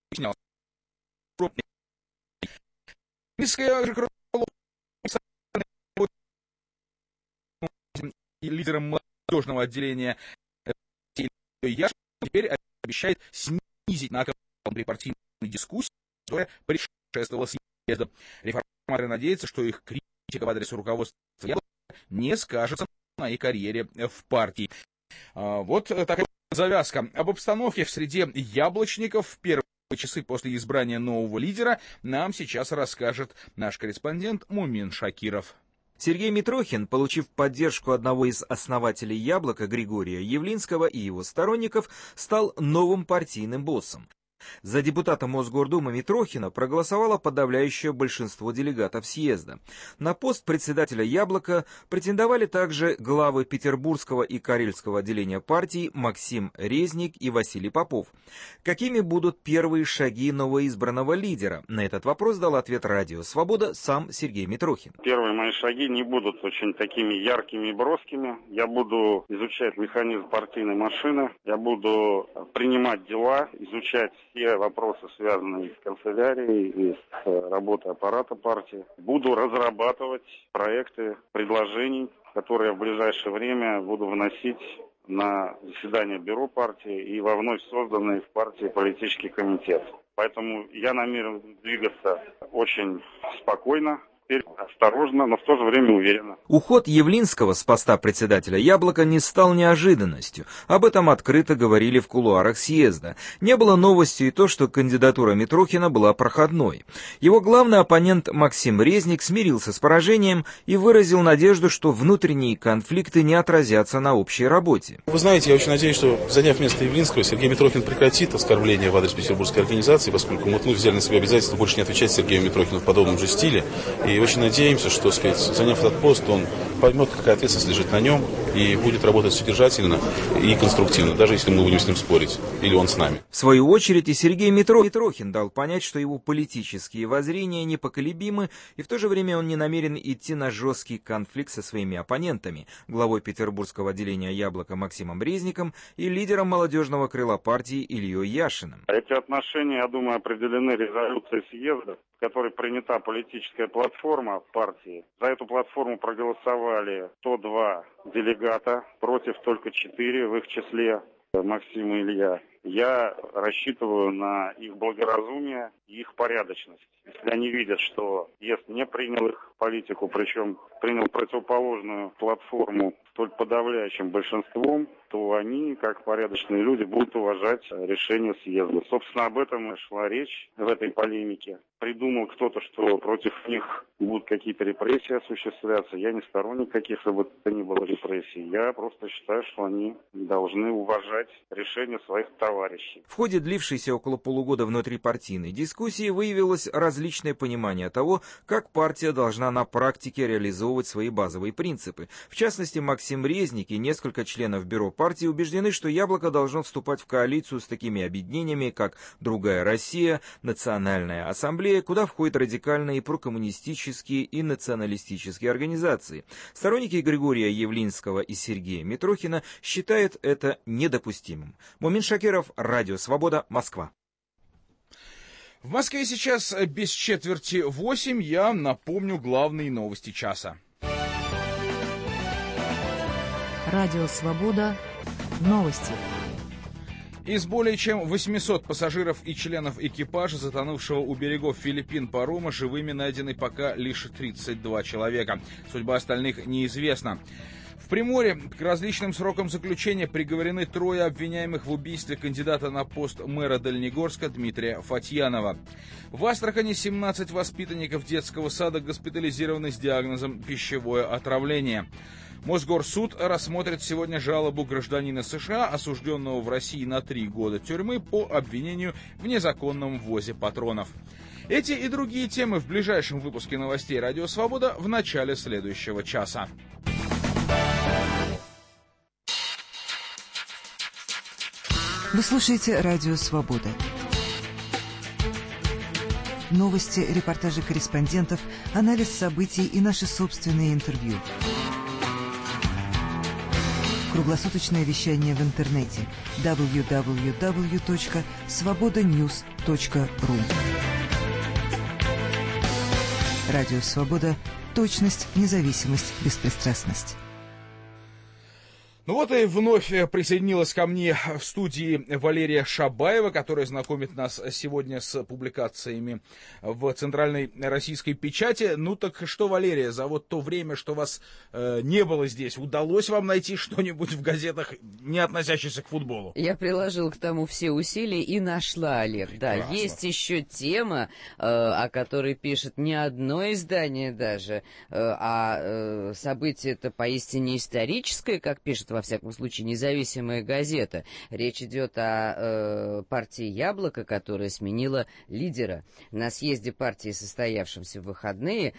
B: выяснялось. Лидером молодежного отделения Яшин теперь обещает снизить накал при партийной дискуссии, которая предшествовала съезду. Реформаторы надеются, что их критика в адрес руководства Яблока не скажется на их карьере в партии. Вот такая завязка. Об обстановке в среде яблочников в первые часы после избрания нового лидера нам сейчас расскажет наш корреспондент Мумин Шакиров.
T: Сергей Митрохин, получив поддержку одного из основателей «Яблока» Григория Явлинского и его сторонников, стал новым партийным боссом. За депутата Мосгордумы Митрохина проголосовало подавляющее большинство делегатов съезда. На пост председателя «Яблока» претендовали также главы Петербургского и Карельского отделения партии Максим Резник и Василий Попов. Какими будут первые шаги новоизбранного лидера? На этот вопрос дал ответ «Радио Свобода» сам Сергей Митрохин.
U: Первые мои шаги не будут очень такими яркими и броскими. Я буду изучать механизм партийной машины, я буду принимать дела, изучать все вопросы, связанные с канцелярией и с работой аппарата партии. Буду разрабатывать проекты предложений, которые в ближайшее время буду вносить на заседание бюро партии и во вновь созданный в партии политический комитет. Поэтому я намерен двигаться очень спокойно, осторожно, но в то же время уверенно.
T: Уход Явлинского с поста председателя «Яблока» не стал неожиданностью. Об этом открыто говорили в кулуарах съезда. Не было новостью и то, что кандидатура Митрохина была проходной. Его главный оппонент Максим Резник смирился с поражением и выразил надежду, что внутренние конфликты не отразятся на общей работе.
V: Вы знаете, я очень надеюсь, что, заняв место Явлинского, Сергей Митрохин прекратит оскорбление в адрес петербургской организации, поскольку мы взяли на себя обязательство больше не отвечать Сергею Митрохину в подобном же стиле. И очень надеемся, что, заняв этот пост, он поймет, какая ответственность лежит на нем, и будет работать содержательно и конструктивно, даже если мы будем с ним спорить, или он с нами.
T: В свою очередь и Сергей Митрохин дал понять, что его политические воззрения непоколебимы, и в то же время он не намерен идти на жесткий конфликт со своими оппонентами, главой Петербургского отделения «Яблока» Максимом Резником и лидером молодежного крыла партии Ильей Яшиным.
U: Эти отношения, я думаю, определены резолюцией съезда, в которой принята политическая платформа партии. За эту платформу проголосовали 102 делегата, против только 4, в их числе Максим и Илья. Я рассчитываю на их благоразумие и их порядочность. Если они видят, что съезд не принял их политику, причем принял противоположную платформу столь подавляющим большинством, то они, как порядочные люди, будут уважать решение съезда. Собственно, об этом и шла речь в этой полемике. Придумал кто-то, что против них будут какие-то репрессии осуществляться. Я не сторонник каких бы то ни было репрессий. Я просто считаю, что они должны уважать решение своих товарищей.
T: В ходе длившейся около полугода внутрипартийной дискуссии выявилось различное понимание того, как партия должна на практике реализовывать свои базовые принципы. В частности, Максим Резник и несколько членов бюро партии убеждены, что «Яблоко» должно вступать в коалицию с такими объединениями, как «Другая Россия», «Национальная ассамблея», куда входят радикальные прокоммунистические и националистические организации. Сторонники Григория Явлинского и Сергея Митрохина считают это недопустимым. Мумин Шакиров, Радио Свобода, Москва.
B: В Москве сейчас без 7:45. Я напомню главные новости часа.
A: Радио Свобода. Новости.
B: Из более чем 800 пассажиров и членов экипажа, затонувшего у берегов Филиппин парома, живыми найдены пока лишь 32 человека. Судьба остальных неизвестна. В Приморье к различным срокам заключения приговорены 3 обвиняемых в убийстве кандидата на пост мэра Дальнегорска Дмитрия Фатьянова. В Астрахани 17 воспитанников детского сада госпитализированы с диагнозом пищевое отравление. Мосгорсуд рассмотрит сегодня жалобу гражданина США, осужденного в России на 3 года тюрьмы по обвинению в незаконном ввозе патронов. Эти и другие темы в ближайшем выпуске новостей «Радио Свобода» в начале следующего часа.
W: Вы слушаете «Радио Свобода». Новости, репортажи корреспондентов, анализ событий и наши собственные интервью. Круглосуточное вещание в интернете www.svobodanews.ru. Радио «Свобода». Точность, независимость, беспристрастность.
B: Ну вот и вновь присоединилась ко мне в студии Валерия Шабаева, которая знакомит нас сегодня с публикациями в Центральной российской печати. Ну так что, Валерия, за вот то время, что вас не было здесь, удалось вам найти что-нибудь в газетах, не относящееся к футболу?
C: Я приложил к тому все усилия и нашла, Олег. Прекрасно. Да, есть еще тема, о которой пишет не одно издание даже, а событие это поистине историческое, как пишет во всяком случае, независимая газета. Речь идет о партии «Яблоко», которая сменила лидера. На съезде партии, состоявшемся в выходные,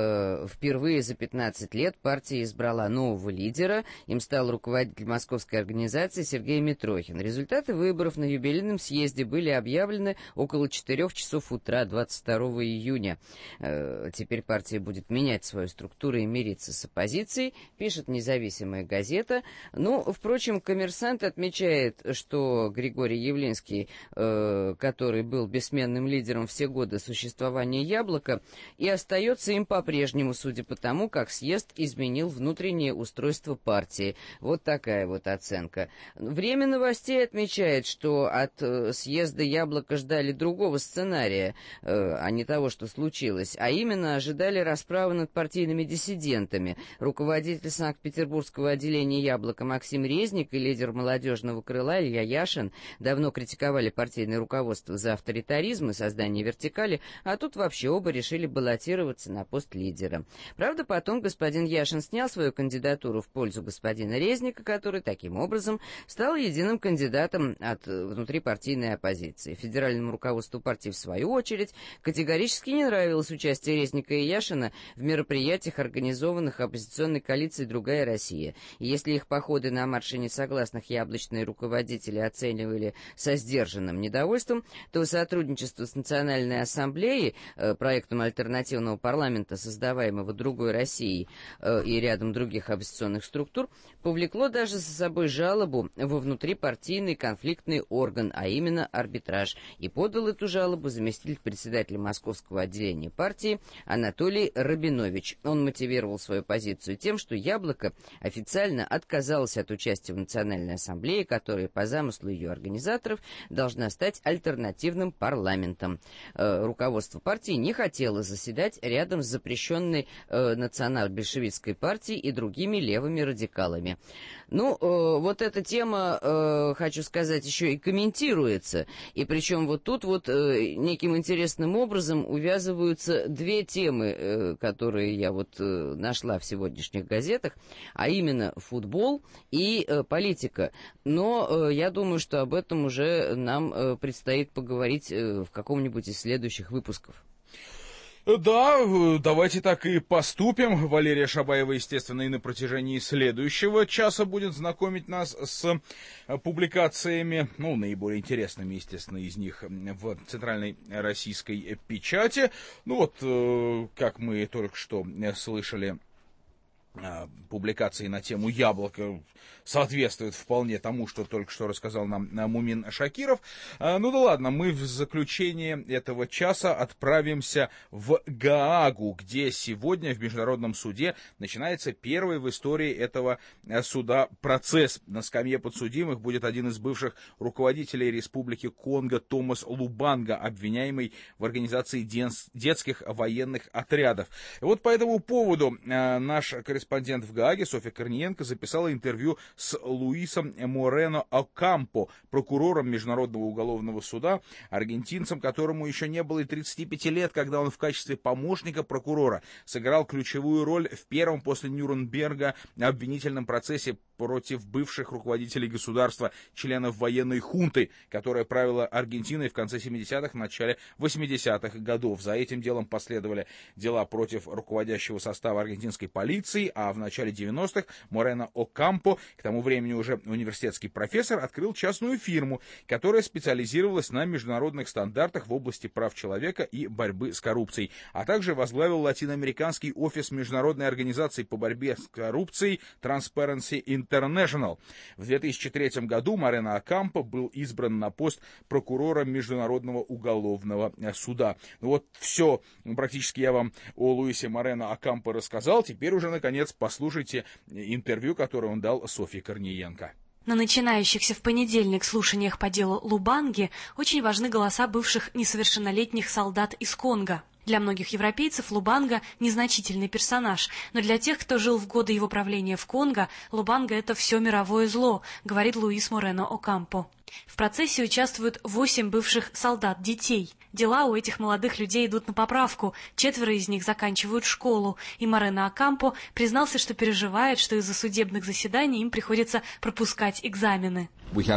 C: впервые за 15 лет партия избрала нового лидера. Им стал руководитель московской организации Сергей Митрохин. Результаты выборов на юбилейном съезде были объявлены около 4 часов утра 22 июня. Теперь партия будет менять свою структуру и мириться с оппозицией, пишет независимая газета. Ну, впрочем, «Коммерсант» отмечает, что Григорий Явлинский, который был бессменным лидером все годы существования «Яблока», и остается им по-прежнему, судя по тому, как съезд изменил внутреннее устройство партии. Вот такая вот оценка. «Время новостей» отмечает, что от съезда «Яблоко» ждали другого сценария, а не того, что случилось, а именно ожидали расправы над партийными диссидентами. Руководитель Санкт-Петербургского отделения «Яблоко» Максим Резник и лидер молодежного крыла Илья Яшин давно критиковали партийное руководство за авторитаризм и создание вертикали, а тут вообще оба решили баллотироваться на пост лидера. Правда, потом господин Яшин снял свою кандидатуру в пользу господина Резника, который таким образом стал единым кандидатом от внутрипартийной оппозиции. Федеральному руководству партии, в свою очередь, категорически не нравилось участие Резника и Яшина в мероприятиях, организованных оппозиционной коалицией «Другая Россия». И если их походы на марше несогласных яблочные руководители оценивали со сдержанным недовольством, то сотрудничество с Национальной Ассамблеей, проектом альтернативного парламента, создаваемого «Другой Россией» и рядом других оппозиционных структур, повлекло даже за собой жалобу во внутрипартийный конфликтный орган, а именно арбитраж, и подал эту жалобу заместитель председателя московского отделения партии Анатолий Рабинович. Он мотивировал свою позицию тем, что «Яблоко» официально отказалось от участия в Национальной Ассамблее, которая по замыслу ее организаторов должна стать альтернативным парламентом. Руководство партии не хотело заседать рядом с запрещенной национал-большевистской партией и другими левыми радикалами. Ну, вот эта тема, хочу сказать, еще и комментируется. И причем вот тут вот неким интересным образом увязываются две темы, которые я вот нашла в сегодняшних газетах, а именно футбол и политика. Но я думаю, что об этом уже нам предстоит поговорить в каком-нибудь из следующих выпусков.
B: Да, давайте так и поступим. Валерия Шабаева, естественно, и на протяжении следующего часа будет знакомить нас с публикациями, ну, наиболее интересными, естественно, из них в Центральной российской печати. Ну вот, как мы только что слышали, публикации на тему «Яблоко» соответствует вполне тому, что только что рассказал нам Мумин Шакиров. Ну да ладно, мы в заключение этого часа отправимся в Гаагу, где сегодня в Международном суде начинается первый в истории этого суда процесс. На скамье подсудимых будет один из бывших руководителей Республики Конго Томас Лубанга, обвиняемый в организации детских военных отрядов. И вот по этому поводу наш корреспондент в Гааге Софья Корниенко записала интервью с Луисом Морено Окампо, прокурором Международного уголовного суда, аргентинцем, которому еще не было и 35 лет, когда он в качестве помощника прокурора сыграл ключевую роль в первом после Нюрнберга обвинительном процессе против бывших руководителей государства, членов военной хунты, которая правила Аргентиной в конце 70-х, начале 80-х годов. За этим делом последовали дела против руководящего состава аргентинской полиции, а в начале 90-х Морено Окампо, к тому времени уже университетский профессор, открыл частную фирму, которая специализировалась на международных стандартах в области прав человека и борьбы с коррупцией, а также возглавил латиноамериканский офис Международной организации по борьбе с коррупцией Transparency International. В 2003 году Морено Окампо был избран на пост прокурора Международного уголовного суда. Ну вот все, практически я вам о Луисе Морено Окампо рассказал. Теперь уже, наконец, послушайте интервью, которое он дал Софье Корниенко.
D: На начинающихся в понедельник слушаниях по делу Лубанги очень важны голоса бывших несовершеннолетних солдат из Конго. Для многих европейцев Лубанга – незначительный персонаж, но для тех, кто жил в годы его правления в Конго, Лубанга – это все мировое зло, говорит Луис Морено Окампо. В процессе участвуют 8 бывших солдат-детей. Дела у этих молодых людей идут на поправку, 4 из них заканчивают школу, и Морено Окампо признался, что переживает, что из-за судебных заседаний им приходится пропускать экзамены.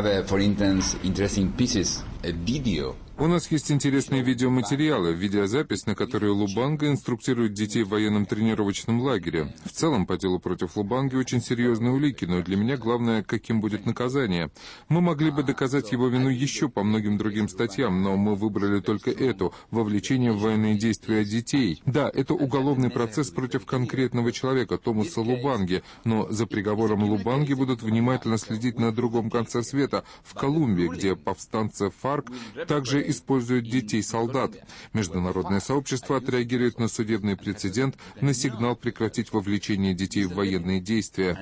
E: У нас есть интересные видеоматериалы, видеозапись, на которой Лубанга инструктирует детей в военном тренировочном лагере. В целом, по делу против Лубанги очень серьезные улики, но для меня главное, каким будет наказание. Мы могли бы доказать его вину еще по многим другим статьям, но мы выбрали только эту – вовлечение в военные действия детей. Да, это уголовный процесс против конкретного человека, Томаса Лубанги, но за приговором Лубанги будут внимательно следить на другом конце света, в Колумбии, где повстанцы ФАРК также используют детей-солдат. Международное сообщество отреагирует на судебный прецедент, на сигнал прекратить вовлечение детей в военные действия.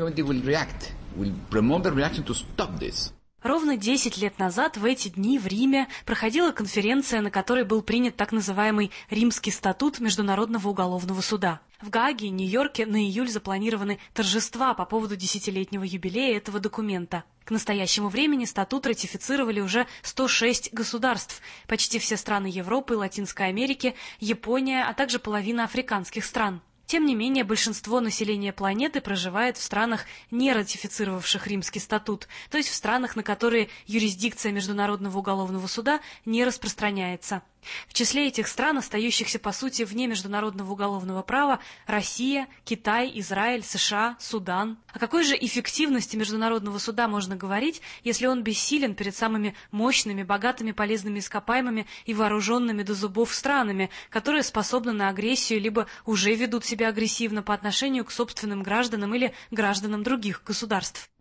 D: Ровно 10 лет назад в эти дни в Риме проходила конференция, на которой был принят так называемый Римский статут Международного уголовного суда. В Гааге и Нью-Йорке на июль запланированы торжества по поводу 10-летнего юбилея этого документа. К настоящему времени статут ратифицировали уже 106 государств, почти все страны Европы, Латинской Америки, Япония, а также половина африканских стран. Тем не менее, большинство населения планеты проживает в странах, не ратифицировавших Римский статут, то есть в странах, на которые юрисдикция Международного уголовного суда не распространяется. В числе этих стран, остающихся по сути вне международного уголовного права, Россия, Китай, Израиль, США, Судан. О какой же эффективности международного суда можно говорить, если он бессилен перед самыми мощными, богатыми полезными ископаемыми и вооруженными до зубов странами, которые способны на агрессию либо уже ведут себя агрессивно по отношению к собственным гражданам или гражданам других государств?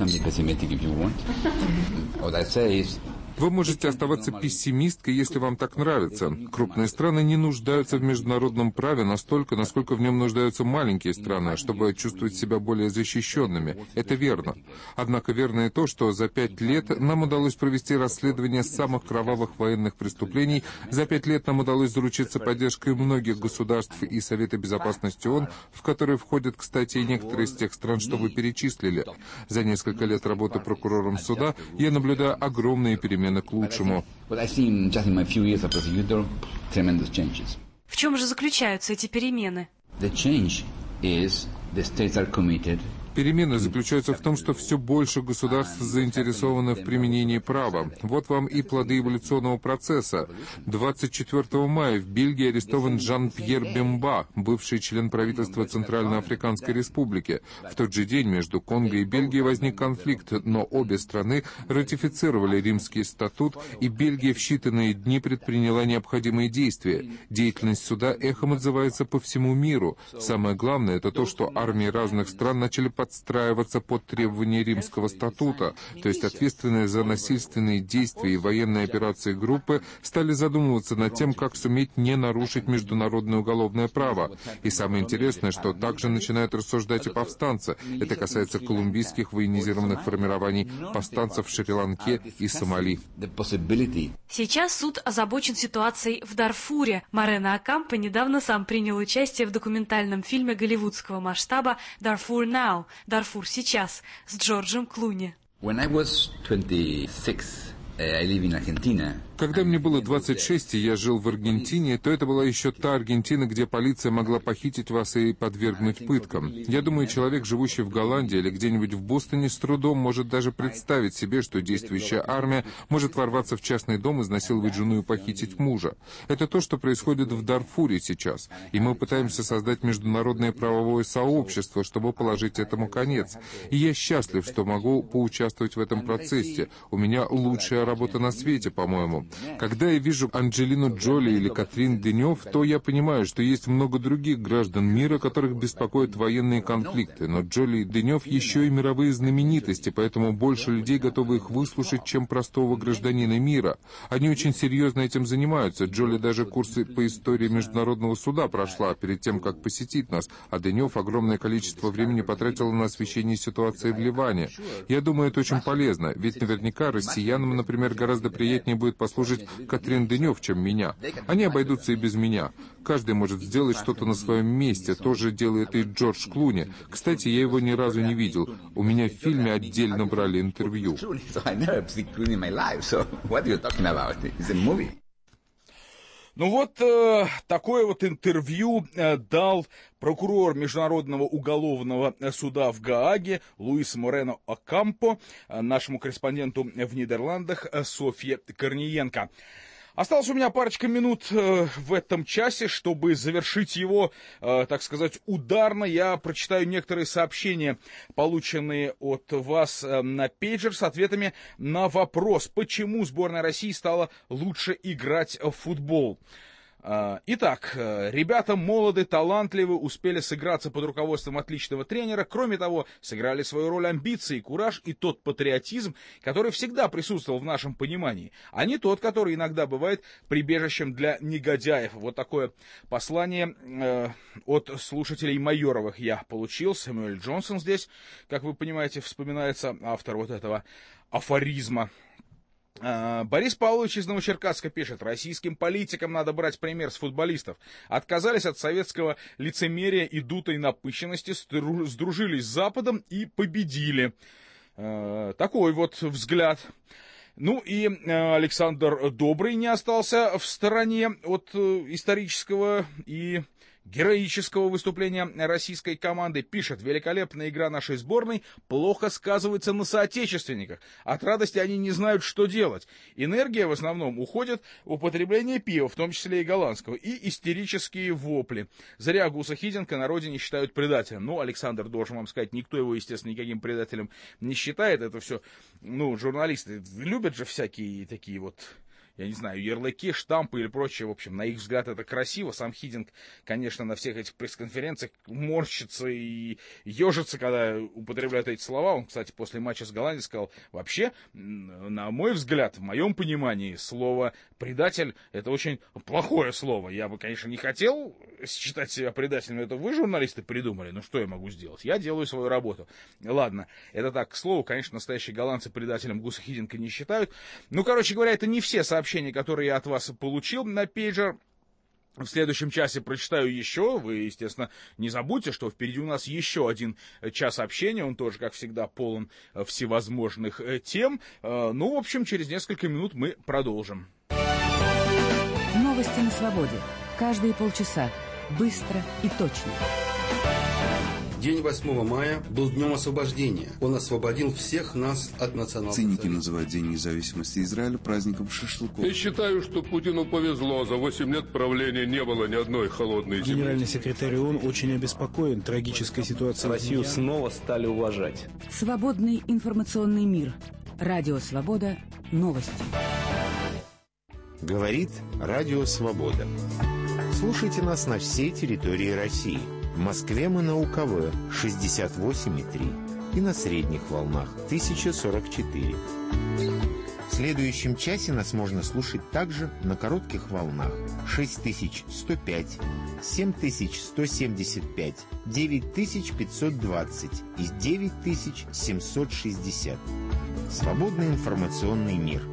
E: Вы можете оставаться пессимисткой, если вам так нравится. Крупные страны не нуждаются в международном праве настолько, насколько в нем нуждаются маленькие страны, чтобы чувствовать себя более защищенными. Это верно. Однако верно и то, что за 5 лет нам удалось провести расследование самых кровавых военных преступлений. За 5 лет нам удалось заручиться поддержкой многих государств и Совета Безопасности ООН, в которые входят, кстати, и некоторые из тех стран, что вы перечислили. За несколько лет работы прокурором суда я наблюдаю огромные перемены к лучшему.
D: В чем же заключаются эти перемены?
E: Перемены заключаются в том, что все больше государств заинтересованы в применении права. Вот вам и плоды эволюционного процесса. 24 мая в Бельгии арестован Жан-Пьер Бемба, бывший член правительства Центральноафриканской Республики. В тот же день между Конго и Бельгией возник конфликт, но обе страны ратифицировали Римский статут, и Бельгия в считанные дни предприняла необходимые действия. Деятельность суда эхом отзывается по всему миру. Самое главное — это то, что армии разных стран начали подстраиваться под требования Римского статута, то есть ответственные за насильственные действия и военные операции группы стали задумываться над тем, как суметь не нарушить международное уголовное право. И самое интересное, что также начинают рассуждать и повстанцы. Это касается колумбийских военизированных формирований, повстанцев в Шри-Ланке и Сомали.
D: Сейчас суд озабочен ситуацией в Дарфуре. Морено Окампо недавно сам принял участие в документальном фильме голливудского масштаба «Darfur Now» — «Дарфур сейчас» с Джорджем Клуни.
E: Когда мне было 26, и я жил в Аргентине, то это была еще та Аргентина, где полиция могла похитить вас и подвергнуть пыткам. Я думаю, человек, живущий в Голландии или где-нибудь в Бостоне, с трудом может даже представить себе, что действующая армия может ворваться в частный дом, изнасиловать жену и похитить мужа. Это то, что происходит в Дарфуре сейчас. И мы пытаемся создать международное правовое сообщество, чтобы положить этому конец. И я счастлив, что могу поучаствовать в этом процессе. У меня лучшая работа на свете, по-моему. Когда я вижу Анджелину Джоли или Катрин Денев, то я понимаю, что есть много других граждан мира, которых беспокоят военные конфликты. Но Джоли и Денев еще и мировые знаменитости, поэтому больше людей готовы их выслушать, чем простого гражданина мира. Они очень серьезно этим занимаются. Джоли даже курсы по истории Международного суда прошла перед тем, как посетить нас, а Денев огромное количество времени потратила на освещение ситуации в Ливане. Я думаю, это очень полезно, ведь наверняка россиянам, например, гораздо приятнее будет послушать Катрин Денев, чем меня. Они обойдутся и без меня. Каждый может сделать что-то на своем месте, тоже делает и Джордж Клуни. Кстати, я его ни разу не видел. У меня в фильме отдельно брали интервью.
B: Ну вот такое вот интервью дал прокурор Международного уголовного суда в Гааге Луис Морено Окампо нашему корреспонденту в Нидерландах Софье Корниенко. Осталось у меня парочка минут в этом часе, чтобы завершить его, так сказать, ударно. Я прочитаю некоторые сообщения, полученные от вас на пейджер с ответами на вопрос, почему сборная России стала лучше играть в футбол. Итак, ребята молоды, талантливы, успели сыграться под руководством отличного тренера. Кроме того, сыграли свою роль амбиции, кураж и тот патриотизм, который всегда присутствовал в нашем понимании, а не тот, который иногда бывает прибежищем для негодяев. Вот такое послание от слушателей Майоровых я получил. Сэмюэль Джонсон здесь, как вы понимаете, вспоминается автор вот этого афоризма. Борис Павлович из Новочеркасска пишет: российским политикам надо брать пример с футболистов. Отказались от советского лицемерия и дутой напыщенности, сдружились с Западом и победили. Такой вот взгляд. Ну и Александр Добрый не остался в стороне от исторического и героического выступления российской команды. Пишет: великолепная игра нашей сборной плохо сказывается на соотечественниках. От радости они не знают, что делать. Энергия в основном уходит в употребление пива, в том числе и голландского, и истерические вопли. Зря Гуса Хидинга на родине считают предателем. Ну, Александр, должен вам сказать, никто его, естественно, никаким предателем не считает. Это все, ну, журналисты любят же всякие такие вот, я не знаю, ярлыки, штампы или прочее. В общем, на их взгляд это красиво. Сам Хидинг, конечно, на всех этих пресс-конференциях морщится и ежится, когда употребляют эти слова. Он, кстати, после матча с Голландией сказал: вообще, на мой взгляд, в моем понимании, слово «предатель» — это очень плохое слово. Я бы, конечно, не хотел считать себя предателем. Это вы, журналисты, придумали. Ну, что я могу сделать? Я делаю свою работу. Ладно, это так, к слову. Конечно, настоящие голландцы предателем Гуса Хидинга не считают. Ну, короче говоря, это не все сообщения, которые я от вас получил на пейджер. В следующем часе прочитаю еще. Вы, естественно, не забудьте, что впереди у нас еще один час общения. Он тоже, как всегда, полон всевозможных тем. Ну, в общем, через несколько минут мы продолжим.
A: Новости на свободе. Каждые полчаса. Быстро и точно.
F: День 8 мая был днем освобождения. Он освободил всех нас от национал-социализма.
G: Циники называют День независимости Израиля праздником шашлыков.
E: Я считаю, что Путину повезло. За 8 лет правления не было ни одной холодной зимы.
H: Генеральный секретарь ООН очень обеспокоен трагической ситуацией.
X: Россию снова стали уважать.
A: Свободный информационный мир. Радио «Свобода». Новости.
Y: Говорит Радио «Свобода». Слушайте нас на всей территории России. В Москве мы на УКВ 68,3 и на средних волнах 1044. В следующем часе нас можно слушать также на коротких волнах 6105, 7175, 9520 и 9760. Свободный информационный мир.